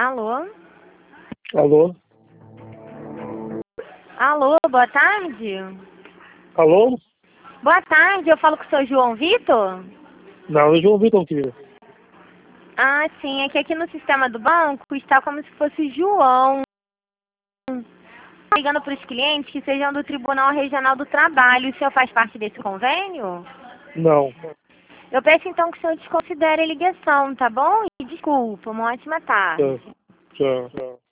Alô? Alô? Alô, boa tarde. Alô? Boa tarde, eu falo com o seu João Vitor? Não, eu já ouvi tão querido. Ah, sim, é que aqui no sistema do banco está como se fosse João. Ligando para os clientes que sejam do Tribunal Regional do Trabalho. O senhor faz parte desse convênio? Não. Eu peço então que o senhor desconsidere a ligação, tá bom? E desculpa, uma ótima Tchau. tarde. Tchau.